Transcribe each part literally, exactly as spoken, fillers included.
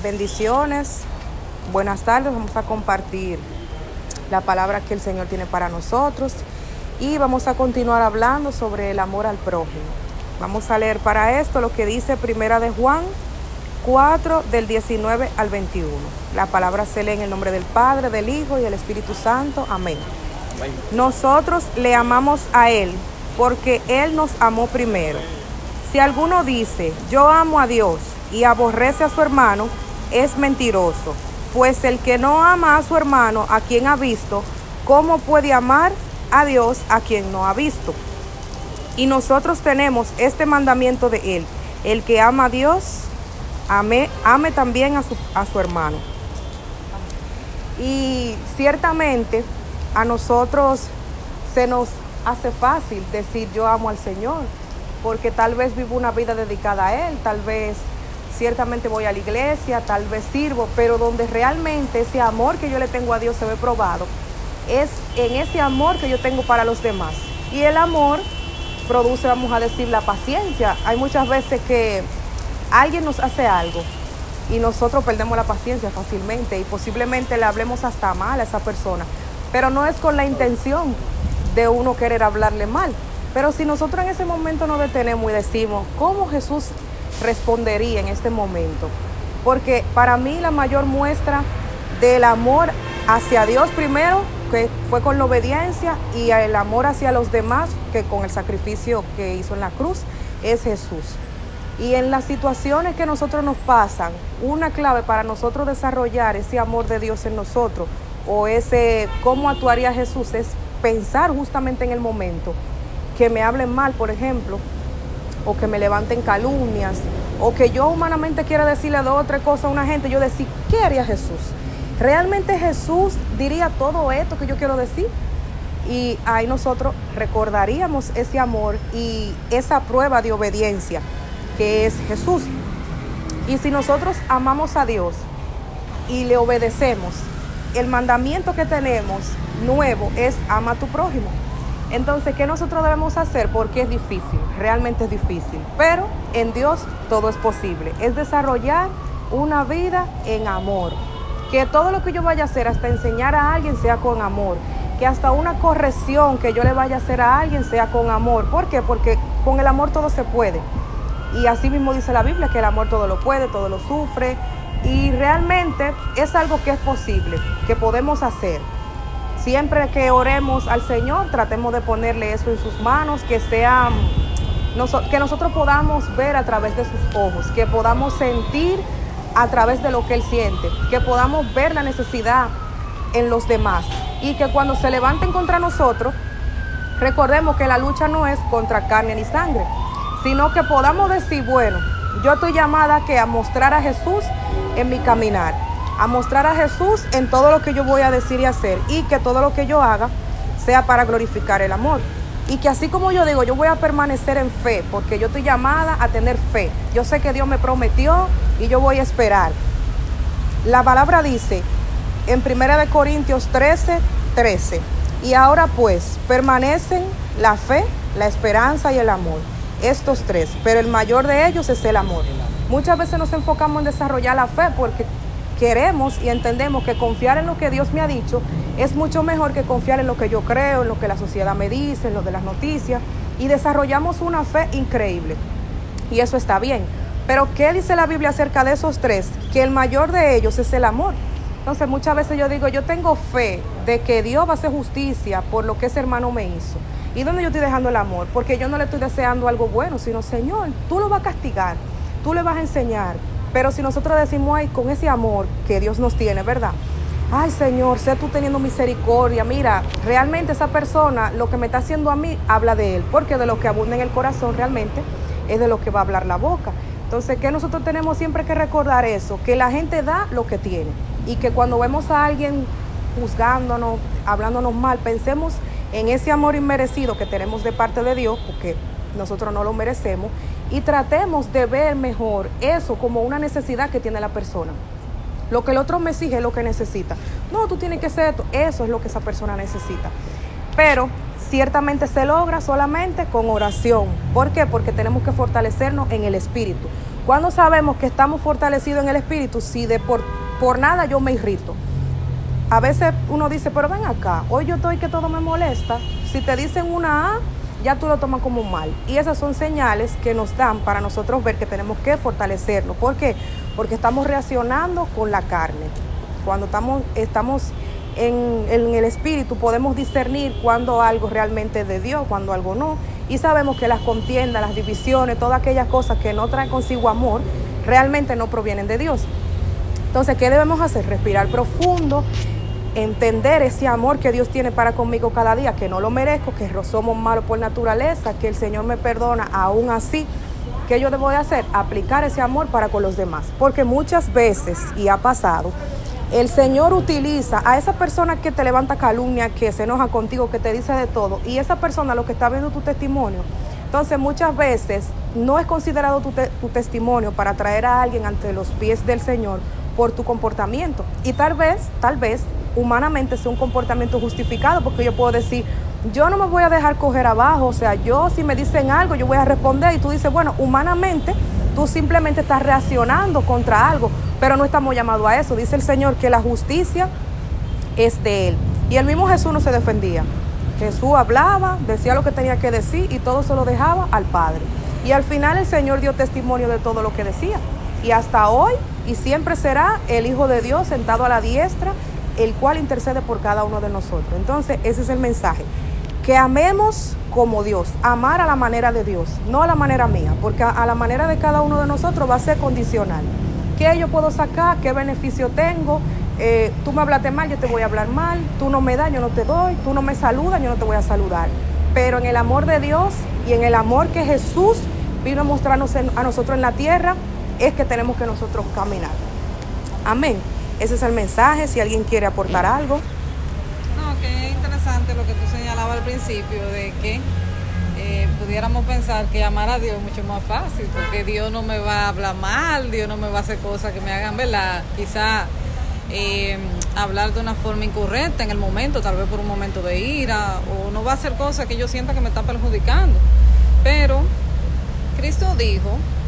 Bendiciones, buenas tardes. Vamos a compartir la palabra que el Señor tiene para nosotros y vamos a continuar hablando sobre el amor al prójimo. Vamos a leer para esto lo que dice Primera de Juan cuatro, del diecinueve al veintiuno. La palabra se lee en el nombre del Padre, del Hijo y del Espíritu Santo. Amén. Amén. Nosotros le amamos a Él porque Él nos amó primero. Si alguno dice, yo amo a Dios y aborrece a su hermano, es mentiroso, pues el que no ama a su hermano, a quien ha visto, ¿cómo puede amar a Dios a quien no ha visto? Y nosotros tenemos este mandamiento de Él: el que ama a Dios, ame, ame también a su, a su hermano. Y ciertamente a nosotros se nos hace fácil decir yo amo al Señor, porque tal vez vivo una vida dedicada a Él, tal vez ciertamente voy a la iglesia, tal vez sirvo, pero donde realmente ese amor que yo le tengo a Dios se ve probado es en ese amor que yo tengo para los demás. Y el amor produce, vamos a decir, la paciencia. Hay muchas veces que alguien nos hace algo y nosotros perdemos la paciencia fácilmente y posiblemente le hablemos hasta mal a esa persona, pero no es con la intención de uno querer hablarle mal. Pero si nosotros en ese momento nos detenemos y decimos, ¿cómo Jesús respondería en este momento? Porque para mí la mayor muestra del amor hacia Dios primero, que fue con la obediencia, y el amor hacia los demás, que con el sacrificio que hizo en la cruz, es Jesús. Y en las situaciones que nosotros nos pasan, una clave para nosotros desarrollar ese amor de Dios en nosotros, o ese cómo actuaría Jesús, es pensar justamente en el momento que me hablen mal, por ejemplo, o que me levanten calumnias, o que yo humanamente quiera decirle dos o tres cosas a una gente, yo decir, ¿qué haría Jesús? ¿Realmente Jesús diría todo esto que yo quiero decir? Y ahí nosotros recordaríamos ese amor y esa prueba de obediencia que es Jesús. Y si nosotros amamos a Dios y le obedecemos, el mandamiento que tenemos nuevo es ama a tu prójimo. Entonces, ¿qué nosotros debemos hacer? Porque es difícil, realmente es difícil, pero en Dios todo es posible. Es desarrollar una vida en amor. Que todo lo que yo vaya a hacer, hasta enseñar a alguien, sea con amor. Que hasta una corrección que yo le vaya a hacer a alguien sea con amor. ¿Por qué? Porque con el amor todo se puede. Y así mismo dice la Biblia, que el amor todo lo puede, todo lo sufre. Y realmente es algo que es posible, que podemos hacer. Siempre que oremos al Señor, tratemos de ponerle eso en sus manos, que sea, que nosotros podamos ver a través de sus ojos, que podamos sentir a través de lo que Él siente, que podamos ver la necesidad en los demás y que cuando se levanten contra nosotros, recordemos que la lucha no es contra carne ni sangre, sino que podamos decir, bueno, yo estoy llamada que a mostrar a Jesús en mi caminar, a mostrar a Jesús en todo lo que yo voy a decir y hacer, y que todo lo que yo haga sea para glorificar el amor. Y que así como yo digo, yo voy a permanecer en fe, porque yo estoy llamada a tener fe. Yo sé que Dios me prometió y yo voy a esperar. La palabra dice en Primera de Corintios trece, trece, y ahora pues permanecen la fe, la esperanza y el amor. Estos tres, pero el mayor de ellos es el amor. Muchas veces nos enfocamos en desarrollar la fe porque queremos y entendemos que confiar en lo que Dios me ha dicho es mucho mejor que confiar en lo que yo creo, en lo que la sociedad me dice, en lo de las noticias, y desarrollamos una fe increíble. Y eso está bien. Pero ¿qué dice la Biblia acerca de esos tres? Que el mayor de ellos es el amor. Entonces muchas veces yo digo, yo tengo fe de que Dios va a hacer justicia por lo que ese hermano me hizo. ¿Y dónde yo estoy dejando el amor? Porque yo no le estoy deseando algo bueno, sino, Señor, tú lo vas a castigar, tú le vas a enseñar. Pero si nosotros decimos, ay, con ese amor que Dios nos tiene, ¿verdad? Ay, Señor, sé tú teniendo misericordia. Mira, realmente esa persona, lo que me está haciendo a mí, habla de Él. Porque de lo que abunda en el corazón realmente es de lo que va a hablar la boca. Entonces, ¿qué nosotros tenemos siempre que recordar eso? Que la gente da lo que tiene. Y que cuando vemos a alguien juzgándonos, hablándonos mal, pensemos en ese amor inmerecido que tenemos de parte de Dios, porque nosotros no lo merecemos, y tratemos de ver mejor eso como una necesidad que tiene la persona. Lo que el otro me exige es lo que necesita. No, tú tienes que hacer esto. Eso es lo que esa persona necesita. Pero ciertamente se logra solamente con oración. ¿Por qué? Porque tenemos que fortalecernos en el espíritu. ¿Cuándo sabemos que estamos fortalecidos en el espíritu? Si de por, por nada yo me irrito. A veces uno dice, pero ven acá, hoy yo estoy que todo me molesta. Si te dicen una A, ya tú lo tomas como mal. Y esas son señales que nos dan para nosotros ver que tenemos que fortalecernos. ¿Por qué? Porque estamos reaccionando con la carne. Cuando estamos, estamos en, en el espíritu, podemos discernir cuando algo realmente es de Dios, cuando algo no. Y sabemos que las contiendas, las divisiones, todas aquellas cosas que no traen consigo amor, realmente no provienen de Dios. Entonces, ¿qué debemos hacer? Respirar profundo, entender ese amor que Dios tiene para conmigo cada día, que no lo merezco, que somos malos por naturaleza, que el Señor me perdona aún así. ¿Qué yo debo de hacer? Aplicar ese amor para con los demás. Porque muchas veces, y ha pasado, el Señor utiliza a esa persona que te levanta calumnia, que se enoja contigo, que te dice de todo, y esa persona lo que está viendo tu testimonio. Entonces muchas veces no es considerado tu, te tu testimonio para traer a alguien ante los pies del Señor por tu comportamiento. Y tal vez, tal vez, humanamente sea un comportamiento justificado, porque yo puedo decir, yo no me voy a dejar coger abajo, o sea, yo si me dicen algo, yo voy a responder, y tú dices, bueno, humanamente, tú simplemente estás reaccionando contra algo, pero no estamos llamados a eso. Dice el Señor que la justicia es de Él. Y el mismo Jesús no se defendía. Jesús hablaba, decía lo que tenía que decir, y todo se lo dejaba al Padre. Y al final el Señor dio testimonio de todo lo que decía. Y hasta hoy, y siempre será el Hijo de Dios sentado a la diestra, el cual intercede por cada uno de nosotros. Entonces, ese es el mensaje. Que amemos como Dios, amar a la manera de Dios, no a la manera mía, porque a la manera de cada uno de nosotros va a ser condicional. ¿Qué yo puedo sacar? ¿Qué beneficio tengo? Eh, tú me hablaste mal, yo te voy a hablar mal. Tú no me das, yo no te doy. Tú no me saludas, yo no te voy a saludar. Pero en el amor de Dios y en el amor que Jesús vino a mostrarnos en, a nosotros en la tierra, es que tenemos que nosotros caminar. Amén. Ese es el mensaje, si alguien quiere aportar algo. No, que es interesante lo que tú señalabas al principio, de que eh, pudiéramos pensar que amar a Dios es mucho más fácil, porque Dios no me va a hablar mal, Dios no me va a hacer cosas que me hagan, ¿verdad? Quizá eh, hablar de una forma incorrecta en el momento, tal vez por un momento de ira, o no va a hacer cosas que yo sienta que me están perjudicando. Pero Cristo dijo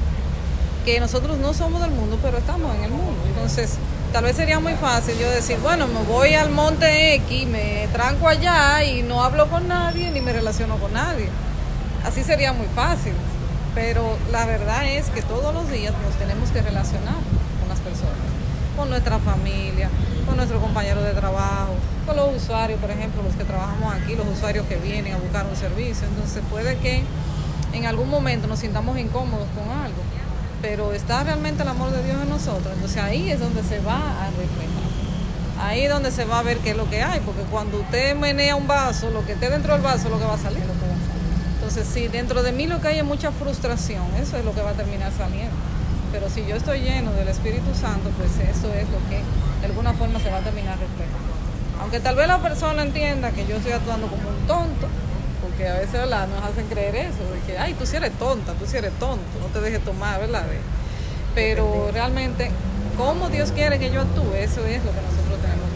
que nosotros no somos del mundo, pero estamos en el mundo. Entonces, tal vez sería muy fácil yo decir, bueno, me voy al monte X, me tranco allá y no hablo con nadie ni me relaciono con nadie. Así sería muy fácil. Pero la verdad es que todos los días nos tenemos que relacionar con las personas, con nuestra familia, con nuestros compañeros de trabajo, con los usuarios, por ejemplo, los que trabajamos aquí, los usuarios que vienen a buscar un servicio. Entonces puede que en algún momento nos sintamos incómodos con algo, pero está realmente el amor de Dios en nosotros. Entonces ahí es donde se va a reflejar, ahí es donde se va a ver qué es lo que hay, porque cuando usted menea un vaso, lo que esté dentro del vaso es lo que va a salir. Entonces, si dentro de mí lo que hay es mucha frustración, eso es lo que va a terminar saliendo. Pero si yo estoy lleno del Espíritu Santo, pues eso es lo que de alguna forma se va a terminar reflejando. Aunque tal vez la persona entienda que yo estoy actuando como un tonto, porque a veces, ¿verdad?, nos hacen creer eso, de que, ay, tú sí eres tonta, tú sí eres tonto, no te dejes tomar, ¿verdad? Pero realmente, ¿cómo Dios quiere que yo actúe? Eso es lo que nosotros tenemos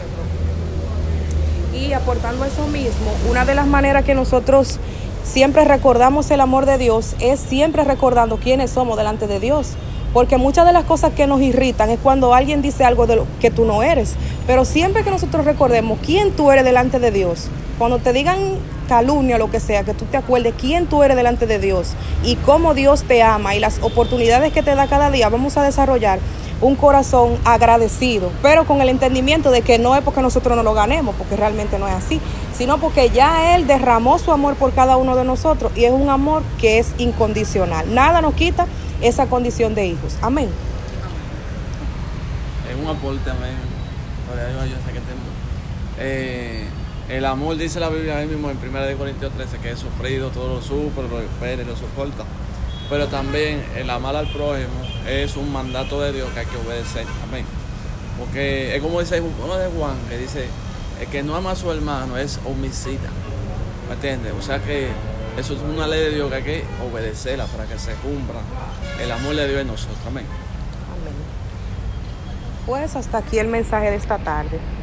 que procurar. Y aportando eso mismo, una de las maneras que nosotros siempre recordamos el amor de Dios es siempre recordando quiénes somos delante de Dios. Porque muchas de las cosas que nos irritan es cuando alguien dice algo de lo que tú no eres. Pero siempre que nosotros recordemos quién tú eres delante de Dios, cuando te digan calumnia o lo que sea, que tú te acuerdes quién tú eres delante de Dios y cómo Dios te ama y las oportunidades que te da cada día, vamos a desarrollar un corazón agradecido, pero con el entendimiento de que no es porque nosotros no lo ganemos, porque realmente no es así, sino porque ya Él derramó su amor por cada uno de nosotros y es un amor que es incondicional. Nada nos quita esa condición de hijos. Amén. Es un aporte, amén. Por ahí yo sé que tengo. Eh, el amor, dice la Biblia ahí mismo en primera de Corintios trece, que es sufrido, todo lo sufre, lo espera y lo soporta. Pero también el amar al prójimo es un mandato de Dios que hay que obedecer. Amén. Porque es como dice uno de Juan, que dice, el que no ama a su hermano es homicida. ¿Me entiendes? O sea que eso es una ley de Dios que hay que obedecerla para que se cumpla el amor de Dios en nosotros. Amén. Amén. Pues hasta aquí el mensaje de esta tarde.